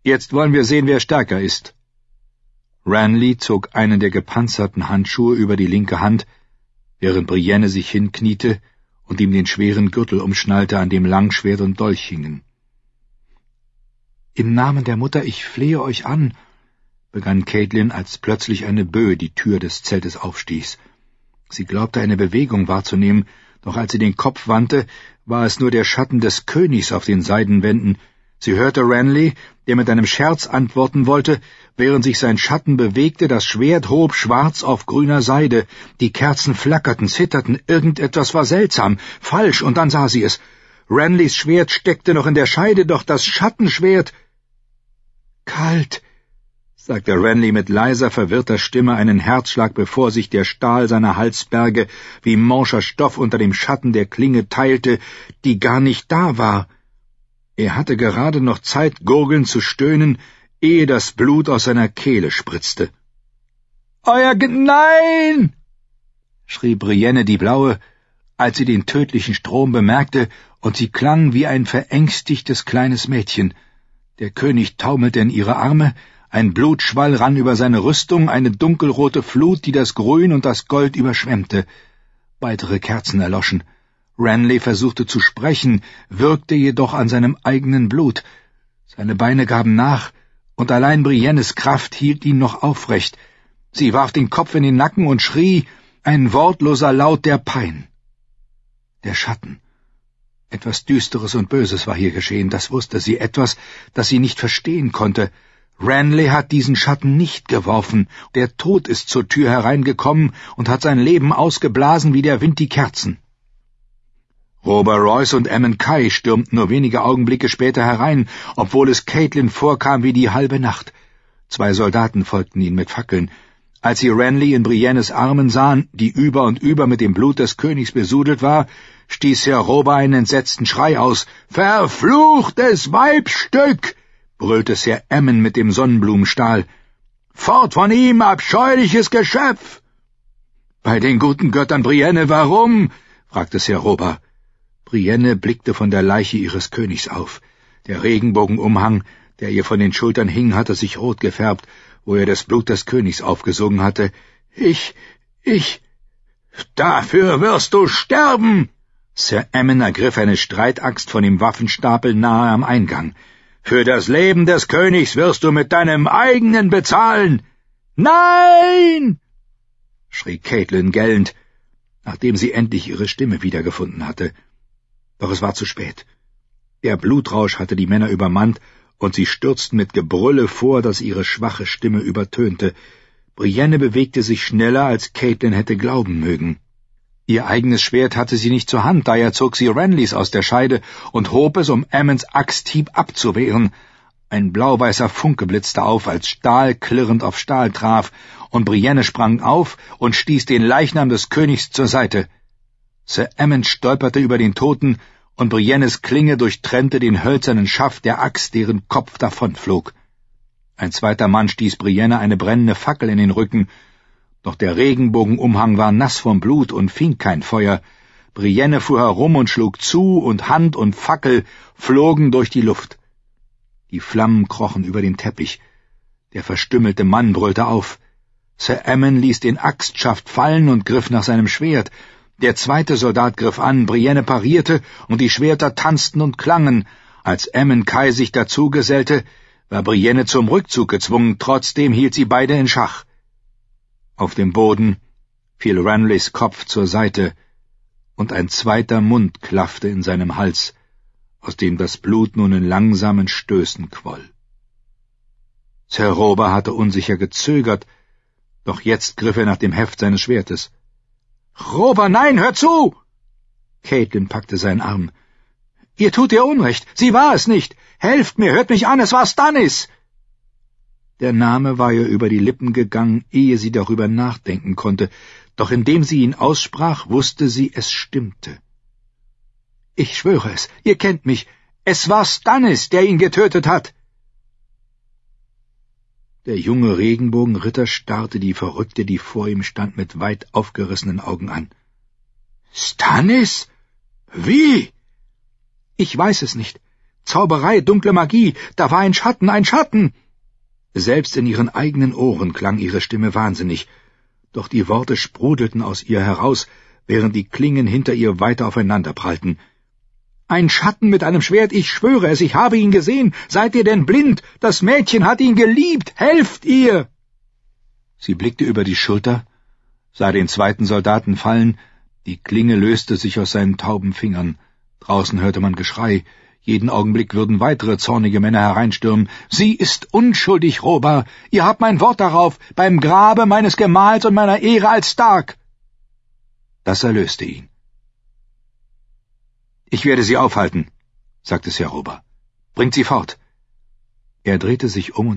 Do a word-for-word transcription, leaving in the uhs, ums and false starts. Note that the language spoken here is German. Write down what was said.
Jetzt wollen wir sehen, wer stärker ist.« Ranley zog einen der gepanzerten Handschuhe über die linke Hand, während Brienne sich hinkniete und ihm den schweren Gürtel umschnallte, an dem Langschwert und Dolch hingen. »Im Namen der Mutter, ich flehe euch an«, begann Catelyn, als plötzlich eine Böe die Tür des Zeltes aufstieß. Sie glaubte, eine Bewegung wahrzunehmen, doch als sie den Kopf wandte, war es nur der Schatten des Königs auf den Seidenwänden. Sie hörte Ranley, der mit einem Scherz antworten wollte, während sich sein Schatten bewegte, das Schwert hob schwarz auf grüner Seide, die Kerzen flackerten, zitterten, irgendetwas war seltsam, falsch, und dann sah sie es. Ranleys Schwert steckte noch in der Scheide, doch das Schattenschwert... »Kalt«, sagte Ranley mit leiser, verwirrter Stimme, einen Herzschlag, bevor sich der Stahl seiner Halsberge wie morscher Stoff unter dem Schatten der Klinge teilte, die gar nicht da war. Er hatte gerade noch Zeit, gurgelnd zu stöhnen, ehe das Blut aus seiner Kehle spritzte. »Euer G... Nein!« schrie Brienne die Blaue, als sie den tödlichen Strom bemerkte, und sie klang wie ein verängstigtes kleines Mädchen. Der König taumelte in ihre Arme, ein Blutschwall rann über seine Rüstung, eine dunkelrote Flut, die das Grün und das Gold überschwemmte. Weitere Kerzen erloschen. Ranley versuchte zu sprechen, würgte jedoch an seinem eigenen Blut. Seine Beine gaben nach, und allein Briennes Kraft hielt ihn noch aufrecht. Sie warf den Kopf in den Nacken und schrie, ein wortloser Laut der Pein. Der Schatten. Etwas Düsteres und Böses war hier geschehen, das wusste sie, etwas, das sie nicht verstehen konnte. Ranley hat diesen Schatten nicht geworfen, der Tod ist zur Tür hereingekommen und hat sein Leben ausgeblasen wie der Wind die Kerzen. Robert Royce und Aemon Kai stürmten nur wenige Augenblicke später herein, obwohl es Catelyn vorkam wie die halbe Nacht. Zwei Soldaten folgten ihnen mit Fackeln. Als sie Ranley in Briennes Armen sahen, die über und über mit dem Blut des Königs besudelt war, stieß Sir Robert einen entsetzten Schrei aus. »Verfluchtes Weibsstück!« brüllte Sir Aemon mit dem Sonnenblumenstahl. »Fort von ihm, abscheuliches Geschöpf!« »Bei den guten Göttern, Brienne, warum?« fragte Sir Robert. Brienne blickte von der Leiche ihres Königs auf. Der Regenbogenumhang, der ihr von den Schultern hing, hatte sich rot gefärbt, wo er das Blut des Königs aufgesogen hatte. »Ich, ich, dafür wirst du sterben!« Sir Aemon ergriff eine Streitaxt von dem Waffenstapel nahe am Eingang. »Für das Leben des Königs wirst du mit deinem eigenen bezahlen!« »Nein!« schrie Catelyn gellend, nachdem sie endlich ihre Stimme wiedergefunden hatte. Doch es war zu spät. Der Blutrausch hatte die Männer übermannt, und sie stürzten mit Gebrülle vor, das ihre schwache Stimme übertönte. Brienne bewegte sich schneller, als Catelyn hätte glauben mögen. Ihr eigenes Schwert hatte sie nicht zur Hand, daher zog sie Ranleys aus der Scheide und hob es, um Aemons Axthieb abzuwehren. Ein blau-weißer Funke blitzte auf, als Stahl klirrend auf Stahl traf, und Brienne sprang auf und stieß den Leichnam des Königs zur Seite. Sir Aemon stolperte über den Toten, und Briennes Klinge durchtrennte den hölzernen Schaft der Axt, deren Kopf davonflog. Ein zweiter Mann stieß Brienne eine brennende Fackel in den Rücken, doch der Regenbogenumhang war nass vom Blut und fing kein Feuer. Brienne fuhr herum und schlug zu, und Hand und Fackel flogen durch die Luft. Die Flammen krochen über den Teppich. Der verstümmelte Mann brüllte auf. Sir Aemon ließ den Axtschaft fallen und griff nach seinem Schwert. Der zweite Soldat griff an, Brienne parierte, und die Schwerter tanzten und klangen. Als Aemon Kai sich dazu gesellte, war Brienne zum Rückzug gezwungen, trotzdem hielt sie beide in Schach. Auf dem Boden fiel Ranleys Kopf zur Seite, und ein zweiter Mund klaffte in seinem Hals, aus dem das Blut nun in langsamen Stößen quoll. Sir Robert hatte unsicher gezögert, doch jetzt griff er nach dem Heft seines Schwertes. »Robert, nein, hör zu!« Catelyn packte seinen Arm. »Ihr tut ihr Unrecht, sie war es nicht! Helft mir, hört mich an, es war Stannis!« Der Name war ihr über die Lippen gegangen, ehe sie darüber nachdenken konnte, doch indem sie ihn aussprach, wusste sie, es stimmte. »Ich schwöre es, ihr kennt mich, es war Stannis, der ihn getötet hat!« Der junge Regenbogenritter starrte die Verrückte, die vor ihm stand, mit weit aufgerissenen Augen an. »Stannis? Wie?« »Ich weiß es nicht. Zauberei, dunkle Magie, da war ein Schatten, ein Schatten!« Selbst in ihren eigenen Ohren klang ihre Stimme wahnsinnig, doch die Worte sprudelten aus ihr heraus, während die Klingen hinter ihr weiter aufeinanderprallten. »Ein Schatten mit einem Schwert, ich schwöre es, ich habe ihn gesehen. Seid ihr denn blind? Das Mädchen hat ihn geliebt. Helft ihr!« Sie blickte über die Schulter, sah den zweiten Soldaten fallen, die Klinge löste sich aus seinen tauben Fingern. Draußen hörte man Geschrei. Jeden Augenblick würden weitere zornige Männer hereinstürmen. »Sie ist unschuldig, Robar! Ihr habt mein Wort darauf, beim Grabe meines Gemahls und meiner Ehre als Stark!« Das erlöste ihn. »Ich werde sie aufhalten«, sagte Sir Robar. »Bringt sie fort.« Er drehte sich um